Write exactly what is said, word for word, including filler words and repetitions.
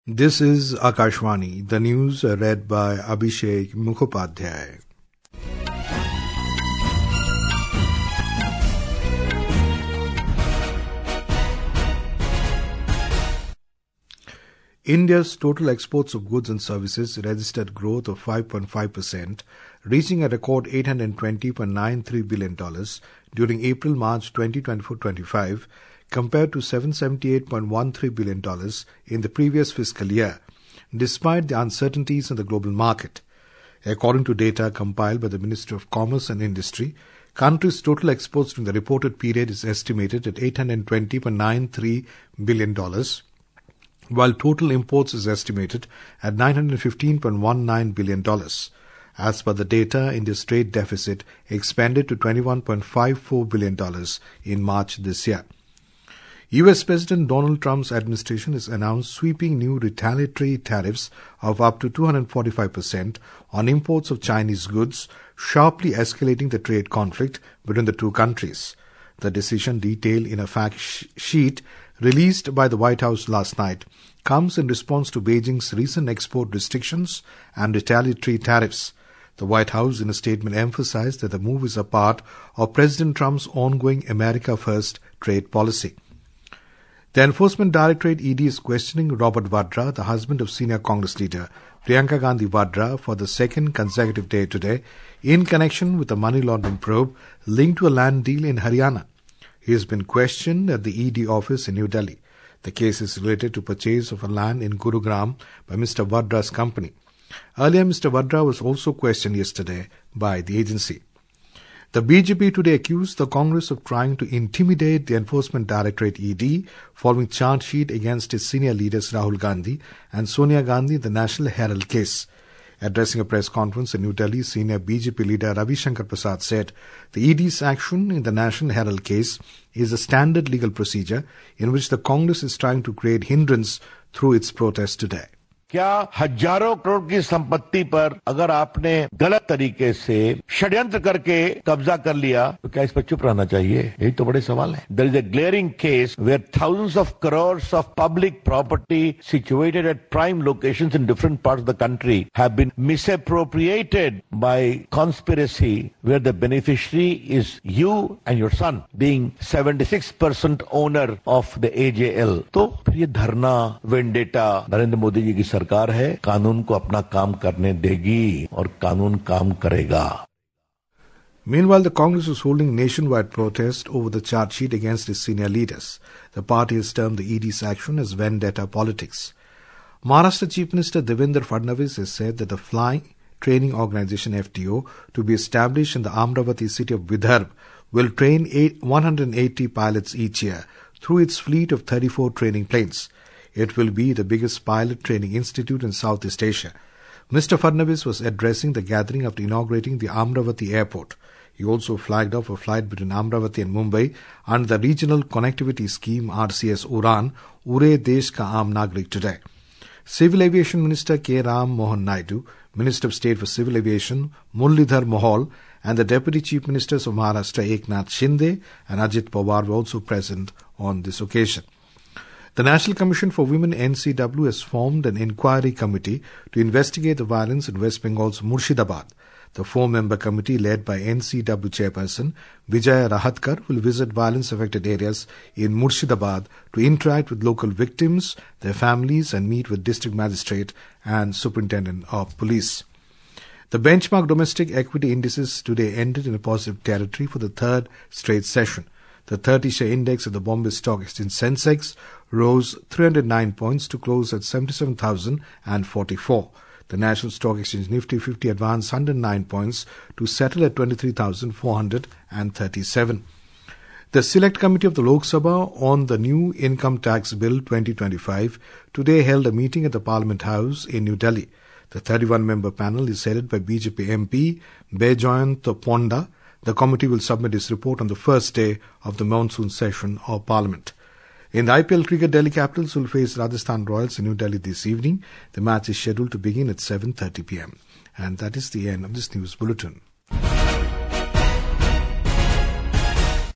This is Akashvani. The news are read by Abhishek Mukhopadhyay. India's total exports of goods and services registered growth of five point five percent, reaching a record eight hundred twenty point nine three billion dollars during April-March twenty twenty-four twenty-five, compared to seven hundred seventy-eight point one three billion dollars in the previous fiscal year, despite the uncertainties in the global market. According to data compiled by the Ministry of Commerce and Industry, country's total exports during the reported period is estimated at eight hundred twenty point nine three billion dollars, while total imports is estimated at nine hundred fifteen point one nine billion dollars. As per the data, India's trade deficit expanded to twenty-one point five four billion dollars in March this year. U S President Donald Trump's administration has announced sweeping new retaliatory tariffs of up to two hundred forty-five percent on imports of Chinese goods, sharply escalating the trade conflict between the two countries. The decision, detailed in a fact sheet released by the White House last night, comes in response to Beijing's recent export restrictions and retaliatory tariffs. The White House, in a statement, emphasized that the move is a part of President Trump's ongoing America First trade policy. The Enforcement Directorate E D is questioning Robert Vadra, the husband of senior Congress leader Priyanka Gandhi Vadra, for the second consecutive day today in connection with a money laundering probe linked to a land deal in Haryana. He has been questioned at the E D office in New Delhi. The case is related to purchase of a land in Gurugram by Mister Vadra's company. Earlier, Mister Vadra was also questioned yesterday by the agency. The B J P today accused the Congress of trying to intimidate the Enforcement Directorate E D following charge sheet against its senior leaders Rahul Gandhi and Sonia Gandhi in the National Herald case. Addressing a press conference in New Delhi, senior B J P leader Ravi Shankar Prasad said the E D's action in the National Herald case is a standard legal procedure in which the Congress is trying to create hindrance through its protest today. क्या हजारों करोड़ की संपत्ति पर अगर आपने गलत तरीके से षड्यंत्र करके कब्जा कर लिया तो क्या इस पर चुप रहना चाहिए? यही तो बड़े सवाल है. There is a glaring case where thousands of crores of public property situated at prime locations in different parts of the country have been misappropriated by conspiracy, where the beneficiary is you and your son, being seventy-six percent owner of the A J L. तो फिर ये धरना, vendetta Narendra Modi ji की सरकार है, कानून को अपना काम करने देगी और कानून काम करेगा. Meanwhile, the Congress is holding nationwide protest over the charge sheet against its senior leaders. The party has termed the E D's action as vendetta politics. Maharashtra Chief Minister Devendra Fadnavis has said that the Flying Training Organization F T O to be established in the Amravati city of Vidarbha will train one hundred eighty pilots each year through its fleet of thirty-four training planes. It will be the biggest pilot training institute in Southeast Asia. Mister Fadnavis was addressing the gathering after inaugurating the Amravati airport. He also flagged off a flight between Amravati and Mumbai under the Regional Connectivity Scheme R C S Uran, Ure Desh Ka Aam Nagrik today. Civil Aviation Minister K. Ram Mohan Naidu, Minister of State for Civil Aviation Muralidhar Mohol, and the Deputy Chief Ministers of Maharashtra Eknath Shinde and Ajit Pawar were also present on this occasion. The National Commission for Women N C W has formed an inquiry committee to investigate the violence in West Bengal's Murshidabad. The four-member committee, led by N C W chairperson Vijaya Rahatkar, will visit violence-affected areas in Murshidabad to interact with local victims, their families, and meet with district magistrate and superintendent of police. The benchmark domestic equity indices today ended in a positive territory for the third straight session. The thirty-share index of the Bombay Stock Exchange Sensex rose three hundred nine points to close at seventy-seven thousand forty-four. The National Stock Exchange Nifty fifty advanced one hundred nine points to settle at twenty-three thousand four hundred thirty-seven. The Select Committee of the Lok Sabha on the new Income Tax Bill twenty twenty-five today held a meeting at the Parliament House in New Delhi. The thirty-one member panel is headed by B J P M P Baijoyant Ponda. The committee will submit its report on the first day of the monsoon session of Parliament. In the I P L cricket, Delhi Capitals will face Rajasthan Royals in New Delhi this evening. The match is scheduled to begin at seven thirty p.m. And that is the end of this news bulletin.